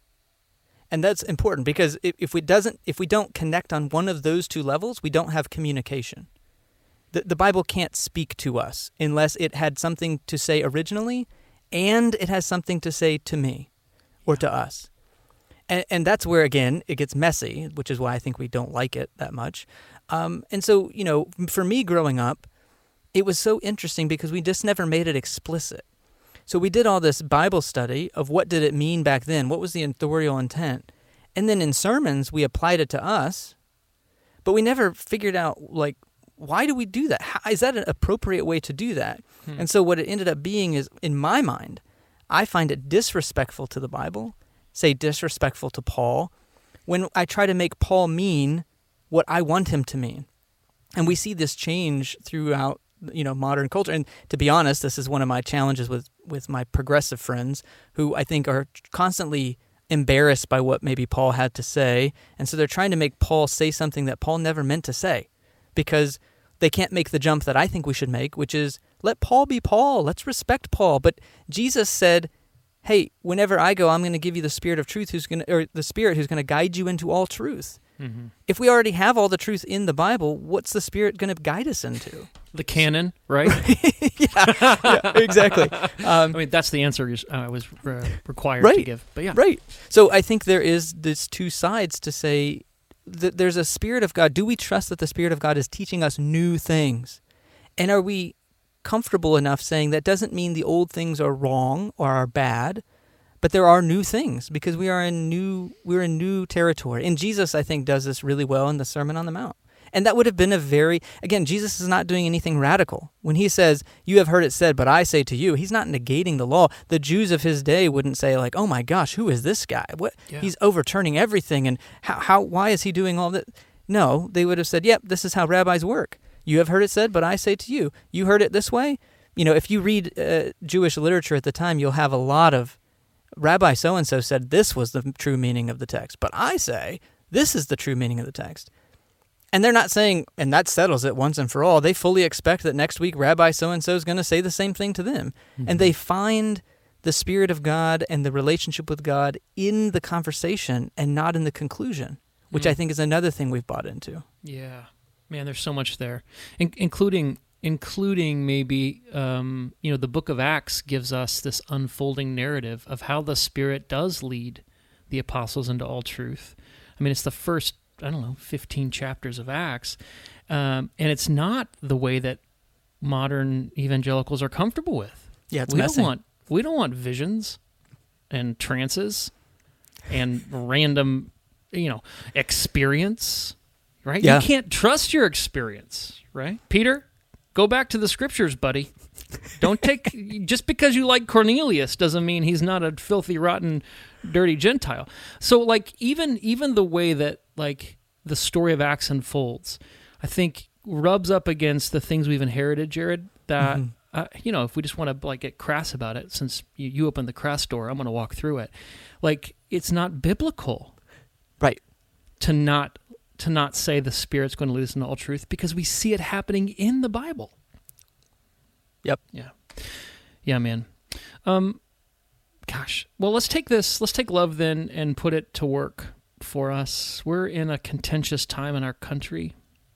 And that's important because if, if we doesn't, if we don't connect on one of those two levels, we don't have communication. The, the Bible can't speak to us unless it had something to say originally, and it has something to say to me or to us. And, and that's where, again, it gets messy, which is why I think we don't like it that much. Um, and so, you know, for me growing up, it was so interesting because we just never made it explicit. So we did all this Bible study of what did it mean back then, what was the authorial intent, and then in sermons we applied it to us, but we never figured out, like, why do we do that? How, is that an appropriate way to do that? Hmm. And so what it ended up being is, in my mind, I find it disrespectful to the Bible, say disrespectful to Paul, when I try to make Paul mean what I want him to mean. And we see this change throughout, you know, modern culture. And to be honest, this is one of my challenges with, with my progressive friends who I think are constantly embarrassed by what maybe Paul had to say. And so they're trying to make Paul say something that Paul never meant to say because they can't make the jump that I think we should make, which is let Paul be Paul. Let's respect Paul. But Jesus said, hey, whenever I go, I'm going to give you the Spirit of truth who's going to, or the Spirit who's going to guide you into all truth. Mm-hmm. If we already have all the truth in the Bible, what's the Spirit going to guide us into? The canon, right? yeah, yeah, exactly. Um, I mean, that's the answer I uh, was uh, required right, to give. But yeah, right. So I think there is this two sides to say that there's a Spirit of God. Do we trust that the Spirit of God is teaching us new things? And are we comfortable enough saying that doesn't mean the old things are wrong or are bad, but there are new things because we are in new we're in new territory. And Jesus, I think, does this really well in the Sermon on the Mount. And that would have been a very, again, Jesus is not doing anything radical. When he says, you have heard it said, but I say to you, he's not negating the law. The Jews of his day wouldn't say like, oh my gosh, who is this guy? What yeah. He's overturning everything. And how, how, why is he doing all that? No, they would have said, yep, this is how rabbis work. You have heard it said, but I say to you, you heard it this way? You know, if you read uh, Jewish literature at the time, you'll have a lot of Rabbi so-and-so said this was the true meaning of the text, but I say this is the true meaning of the text. And they're not saying, and that settles it once and for all. They fully expect that next week Rabbi so-and-so is going to say the same thing to them. Mm-hmm. And they find the Spirit of God and the relationship with God in the conversation and not in the conclusion, which mm-hmm. I think is another thing we've bought into. Yeah. Man, there's so much there, In- including including maybe, um, you know, the book of Acts gives us this unfolding narrative of how the Spirit does lead the apostles into all truth. I mean, it's the first, I don't know, fifteen chapters of Acts, um, and it's not the way that modern evangelicals are comfortable with. Yeah, it's we messy. don't want we don't want visions and trances and random, you know, experience, right? Yeah. You can't trust your experience, right? Peter, go back to the scriptures, buddy. Don't take just because you like Cornelius doesn't mean he's not a filthy, rotten, dirty Gentile. So, like, even even the way that like the story of Acts unfolds, I think rubs up against the things we've inherited, Jared. That mm-hmm. uh, you know, if we just want to like get crass about it, since you, you opened the crass door, I'm going to walk through it. Like, it's not biblical, right? To not to not say the Spirit's going to lead us into all truth, because we see it happening in the Bible. Yep. Yeah. Yeah, man. Um, gosh. Well, let's take this, let's take love then and put it to work for us. We're in a contentious time in our country.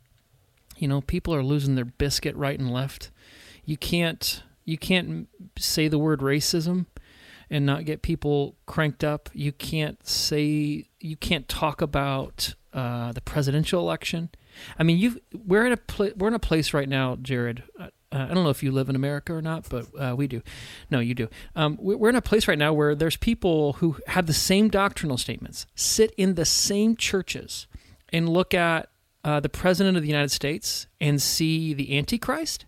You know, people are losing their biscuit right and left. You can't, you can't say the word racism and not get people cranked up. You can't say, you can't talk about uh, the presidential election. I mean, you we're at a pl- we're in a place right now, Jared. Uh, I don't know if you live in America or not, but uh, we do. No, you do. Um, we're in a place right now where there's people who have the same doctrinal statements, sit in the same churches, and look at uh, the President of the United States and see the Antichrist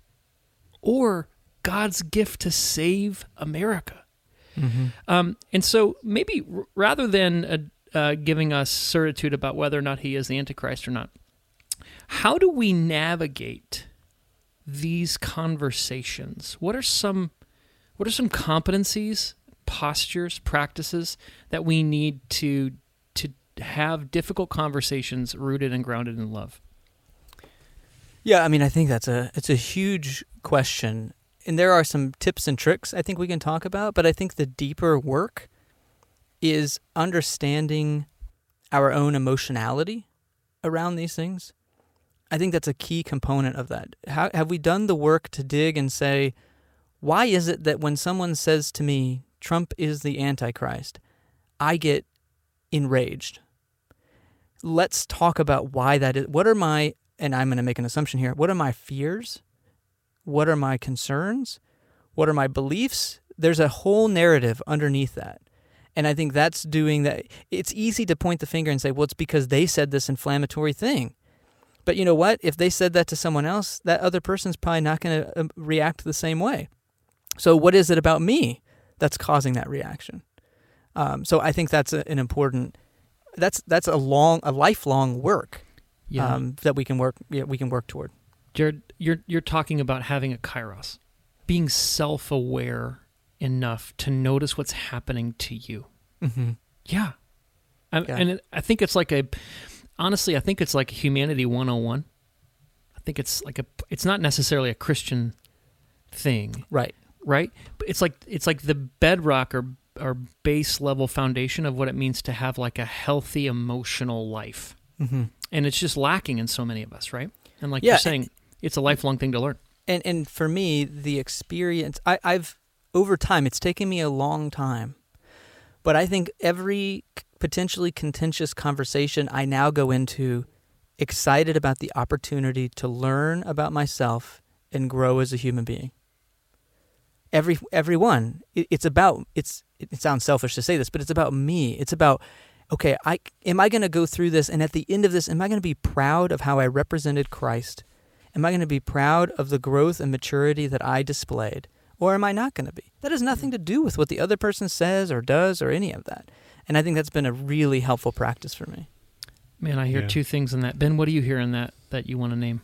or God's gift to save America. Mm-hmm. Um, and so maybe r- rather than uh, uh, giving us certitude about whether or not he is the Antichrist or not, how do we navigate these conversations? What are some what are some competencies, postures, practices that we need to to have difficult conversations rooted and grounded in love? Yeah, I mean, I think that's a it's a huge question. And there are some tips and tricks I think we can talk about, but I think the deeper work is understanding our own emotionality around these things. I think that's a key component of that. How, have we done the work to dig and say, why is it that when someone says to me, Trump is the Antichrist, I get enraged? Let's talk about why that is. What are my, and I'm going to make an assumption here, what are my fears? What are my concerns? What are my beliefs? There's a whole narrative underneath that. And I think that's doing that. It's easy to point the finger and say, well, it's because they said this inflammatory thing. But you know what? If they said that to someone else, that other person's probably not going to react the same way. So what is it about me that's causing that reaction? Um, so I think that's a, an important, that's that's a long, a lifelong work yeah. um, that we can work yeah, we can work toward. Jared, you're you're talking about having a kairos, being self-aware enough to notice what's happening to you. Mm-hmm. Yeah, I, yeah. and it, I think it's like a. Honestly, I think it's like Humanity one oh one. I think it's like a. It's not necessarily a Christian thing, right? Right, but it's like it's like the bedrock or or base level foundation of what it means to have like a healthy emotional life, mm-hmm. and it's just lacking in so many of us, right? And like yeah, you're saying, it's a lifelong thing to learn. And and for me, the experience, I, I've over time, it's taken me a long time, but I think every potentially contentious conversation I now go into excited about the opportunity to learn about myself and grow as a human being. Every everyone, it, it's about it's. It sounds selfish to say this, but it's about me. It's about, okay, I am I going to go through this, and at the end of this, am I going to be proud of how I represented Christ? Am I going to be proud of the growth and maturity that I displayed, or am I not going to be? That has nothing to do with what the other person says or does or any of that. And I think that's been a really helpful practice for me. Man, I hear yeah. two things in that. Ben, what do you hear in that that you want to name?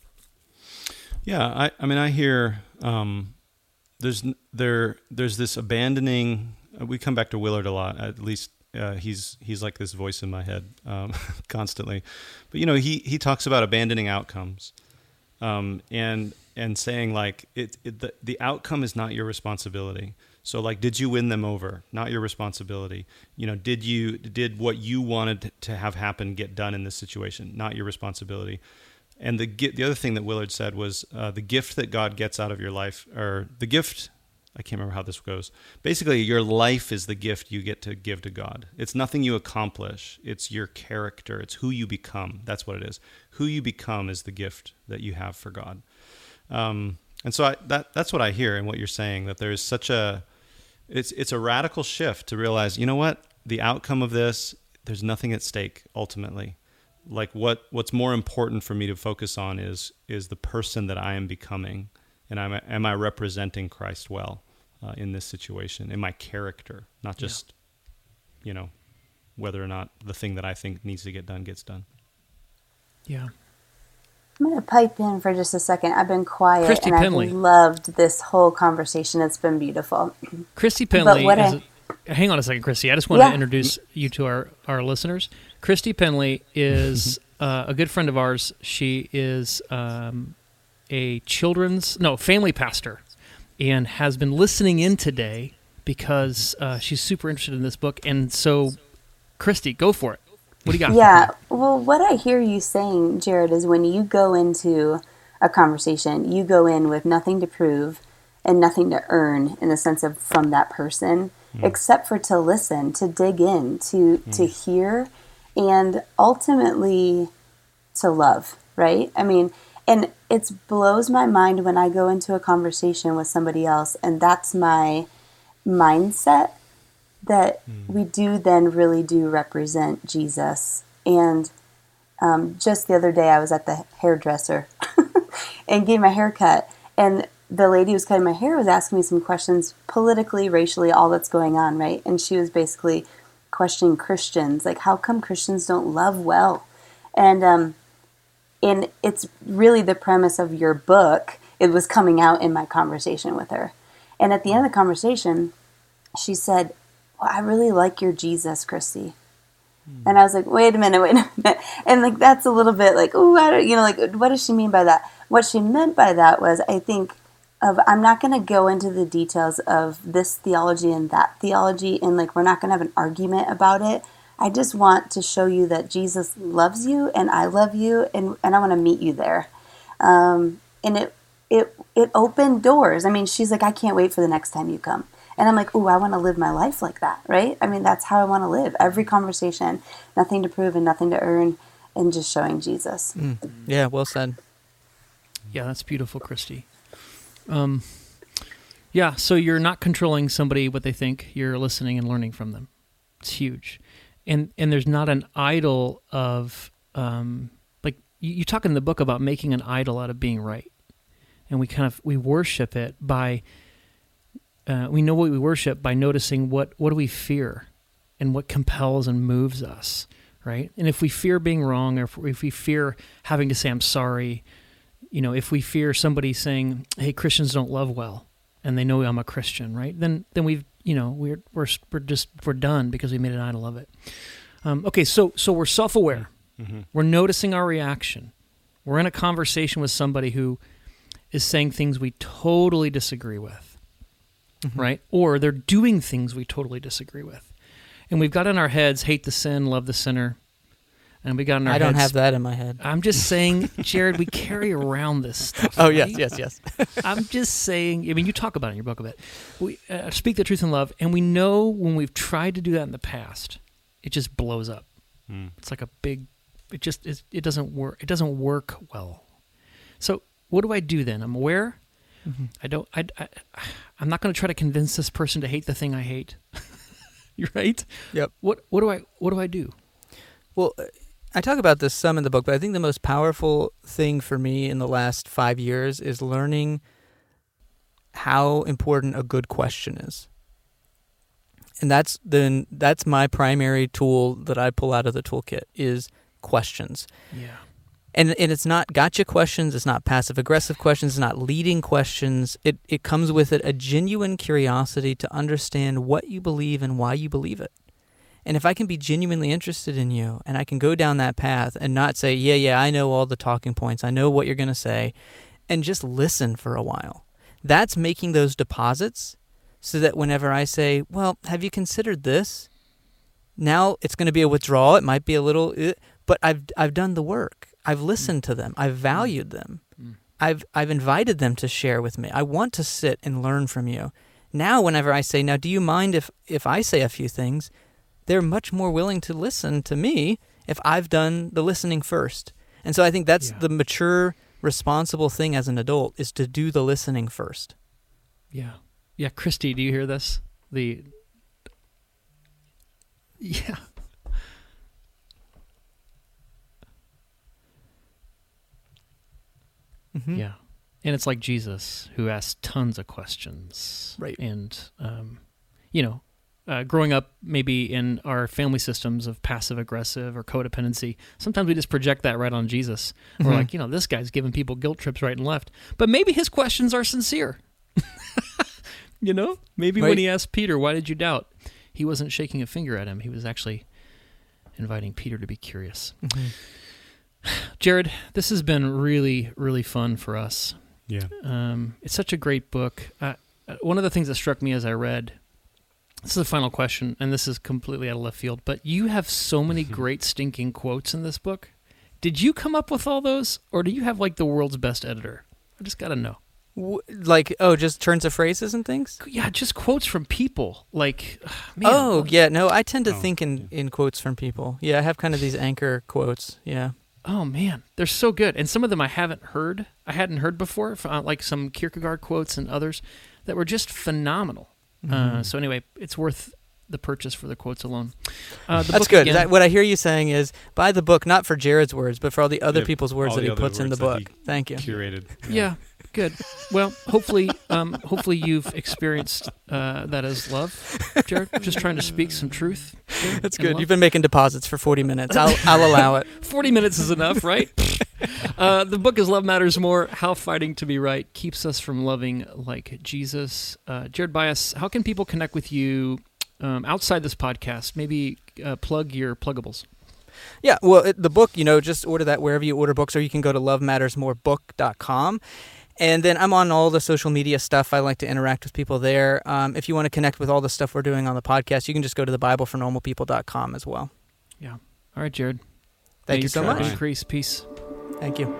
Yeah, I, I mean, I hear um, there's there there's this abandoning. We come back to Willard a lot. At least uh, he's he's like this voice in my head um, constantly. But you know, he he talks about abandoning outcomes, um, and and saying like it, it the the outcome is not your responsibility. So like, did you win them over? Not your responsibility. You know, did you did what you wanted to have happen get done in this situation? Not your responsibility. And the the other thing that Willard said was uh, the gift that God gets out of your life, or the gift, I can't remember how this goes. Basically, your life is the gift you get to give to God. It's nothing you accomplish. It's your character. It's who you become. That's what it is. Who you become is the gift that you have for God. Um, And so I, that that's what I hear in what you're saying, that there's such a, it's it's a radical shift to realize, you know what, the outcome of this, there's nothing at stake ultimately. Like what what's more important for me to focus on is is the person that I am becoming, and I'm am I representing Christ well uh, in this situation, in my character, not just, yeah. you know, whether or not the thing that I think needs to get done gets done. Yeah. I'm going to pipe in for just a second. I've been quiet, Christy and Penley. I've loved this whole conversation. It's been beautiful. Christy Penley is I, a, hang on a second, Christy. I just want yeah. to introduce you to our, our listeners. Christy Penley is uh, a good friend of ours. She is um, a children's, no, family pastor, and has been listening in today because uh, she's super interested in this book. And so, Christy, go for it. What do you got? Yeah. Well, what I hear you saying, Jared, is when you go into a conversation, you go in with nothing to prove and nothing to earn in the sense of from that person, mm. except for to listen, to dig in, to, mm. to hear, and ultimately to love, right? I mean, and it blows my mind when I go into a conversation with somebody else, and that's my mindset, that mm. we do then really do represent Jesus. And um, just the other day I was at the hairdresser and getting my hair cut, and the lady who was cutting my hair was asking me some questions politically, racially, all that's going on, right? And she was basically questioning Christians, like how come Christians don't love well? And um, and it's really the premise of your book. It was coming out in my conversation with her. And at the end of the conversation, she said, well, I really like your Jesus, Christy. Mm. And I was like, wait a minute, wait a minute. And like, that's a little bit like, oh, I don't, you know, like, what does she mean by that? What she meant by that was, I think, of, I'm not going to go into the details of this theology and that theology, and like, we're not going to have an argument about it. I just want to show you that Jesus loves you, and I love you, and, and I want to meet you there. Um, and it, it, it opened doors. I mean, she's like, I can't wait for the next time you come. And I'm like, ooh, I want to live my life like that, right? I mean, that's how I want to live. Every conversation, nothing to prove and nothing to earn, and just showing Jesus. Mm. Yeah, well said. Yeah, that's beautiful, Christy. Um, yeah, so you're not controlling somebody what they think. You're listening and learning from them. It's huge. And and there's not an idol of, um, like, you, you talk in the book about making an idol out of being right. And we kind of, we worship it by... Uh, we know what we worship by noticing what, what do we fear and what compels and moves us, right? And if we fear being wrong, or if, if we fear having to say, I'm sorry, you know, if we fear somebody saying, hey, Christians don't love well, and they know I'm a Christian, right? Then then we've, you know, we're we're we're just, we're done because we made an idol of it. Um, okay, so so we're self-aware. Mm-hmm. We're noticing our reaction. We're in a conversation with somebody who is saying things we totally disagree with. Mm-hmm. Right? Or they're doing things we totally disagree with. And we've got in our heads, hate the sin, love the sinner. And we got in our I heads... don't have that in my head. I'm just saying, Jared, we carry around this stuff. Oh, right? yes, yes, yes. I'm just saying, I mean, you talk about it in your book a bit. We uh, speak the truth in love, and we know when we've tried to do that in the past, it just blows up. Mm. It's like a big... It just... It, it doesn't work. It doesn't work well. So what do I do then? I'm aware... Mm-hmm. I don't. I, I. I'm not going to try to convince this person to hate the thing I hate. You're right. Yep. What What do I What do I do? Well, I talk about this some in the book, but I think the most powerful thing for me in the last five years is learning how important a good question is, and that's then that's my primary tool that I pull out of the toolkit is questions. Yeah. And and it's not gotcha questions, it's not passive-aggressive questions, it's not leading questions. It it comes with it a genuine curiosity to understand what you believe and why you believe it. And if I can be genuinely interested in you, and I can go down that path and not say, yeah, yeah, I know all the talking points, I know what you're going to say, and just listen for a while. That's making those deposits so that whenever I say, well, have you considered this? Now it's going to be a withdrawal. It might be a little, but I've I've done the work. I've listened to them. I've valued them. Mm. I've I've invited them to share with me. I want to sit and learn from you. Now, whenever I say, now, do you mind if, if I say a few things? They're much more willing to listen to me if I've done the listening first. And so I think that's yeah. the mature responsible thing as an adult is to do the listening first. Yeah. Yeah, Christy, do you hear this? The Yeah. Mm-hmm. Yeah. And it's like Jesus, who asked tons of questions. Right. And, um, you know, uh, growing up maybe in our family systems of passive-aggressive or codependency, sometimes we just project that right on Jesus. Mm-hmm. We're like, you know, this guy's giving people guilt trips right and left. But maybe his questions are sincere. You know? Maybe right. when he asked Peter, why did you doubt? He wasn't shaking a finger at him. He was actually inviting Peter to be curious. Mm-hmm. Jared, this has been really, really fun for us. Yeah. Um, it's such a great book. Uh, one of the things that struck me as I read, this is the final question, and this is completely out of left field, but you have so many great stinking quotes in this book. Did you come up with all those, or do you have like the world's best editor? I just got to know. W- like, oh, just turns of phrases and things? Yeah, just quotes from people. Like, man. Oh, yeah, no, I tend to Oh, think in, in quotes from people. Yeah, I have kind of these anchor quotes, yeah. Oh, man, they're so good. And some of them I haven't heard, I hadn't heard before, like some Kierkegaard quotes and others that were just phenomenal. Mm-hmm. Uh, so anyway, it's worth the purchase for the quotes alone. Uh, the That's book good. again- That, what I hear you saying is buy the book, not for Jared's words, but for all the other Yeah, people's words all that the he other puts in the words that book. he Thank you. Curated. Yeah, good. Well, hopefully, um, hopefully you've experienced uh, that as love, Jared. Just trying to speak some truth. here That's in good. love. You've been making deposits for forty minutes. I'll, I'll allow it. forty minutes is enough, right? uh, the book is Love Matters More, How Fighting to Be Right Keeps Us from Loving Like Jesus. Uh, Jared Byas, how can people connect with you um, outside this podcast? Maybe uh, plug your pluggables. Yeah, well, it, the book, you know, just order that wherever you order books, or you can go to love matters more book dot com. And then I'm on all the social media stuff. I like to interact with people there. Um, if you want to connect with all the stuff we're doing on the podcast, you can just go to the bible for normal people dot com as well. Yeah. All right, Jared. Thank May you so your much. tribe increase. Peace. Thank you.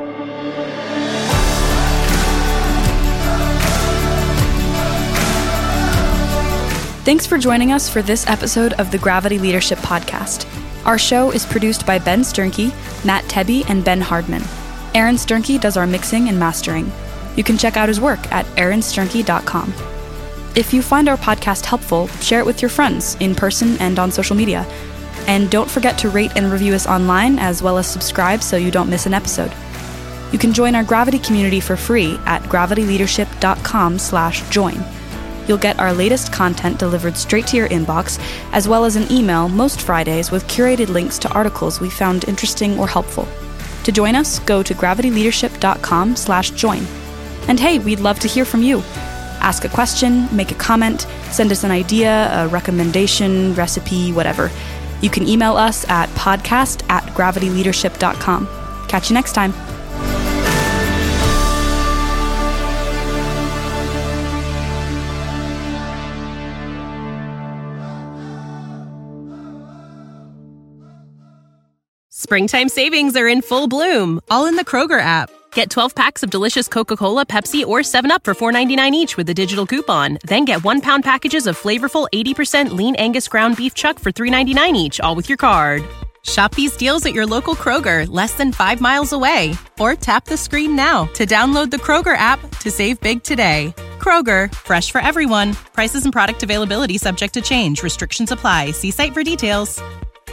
Thanks for joining us for this episode of the Gravity Leadership Podcast. Our show is produced by Ben Sternke, Matt Tebby, and Ben Hardman. Aaron Sternke does our mixing and mastering. You can check out his work at aaron sternke dot com. If you find our podcast helpful, share it with your friends in person and on social media. And don't forget to rate and review us online, as well as subscribe so you don't miss an episode. You can join our Gravity community for free at gravity leadership dot com slash join. You'll get our latest content delivered straight to your inbox, as well as an email most Fridays with curated links to articles we found interesting or helpful. To join us, go to gravity leadership dot com slash join. And hey, we'd love to hear from you. Ask a question, make a comment, send us an idea, a recommendation, recipe, whatever. You can email us at podcast at gravity leadership dot com. Catch you next time. Springtime savings are in full bloom, all in the Kroger app. Get twelve packs of delicious Coca-Cola, Pepsi, or seven up for four ninety-nine each with a digital coupon. Then get one pound packages of flavorful eighty percent lean Angus ground beef chuck for three ninety-nine each, all with your card. Shop these deals at your local Kroger, less than five miles away. Or tap the screen now to download the Kroger app to save big today. Kroger, fresh for everyone. Prices and product availability subject to change. Restrictions apply. See site for details.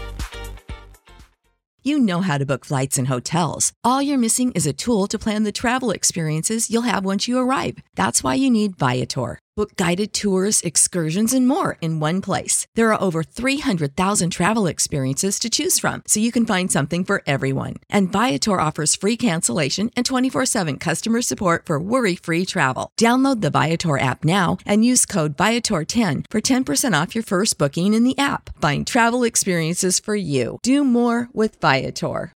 You know how to book flights and hotels. All you're missing is a tool to plan the travel experiences you'll have once you arrive. That's why you need Viator. Book guided tours, excursions, and more in one place. There are over three hundred thousand travel experiences to choose from, so you can find something for everyone. And Viator offers free cancellation and twenty-four seven customer support for worry-free travel. Download the Viator app now and use code Viator ten for ten percent off your first booking in the app. Find travel experiences for you. Do more with Viator.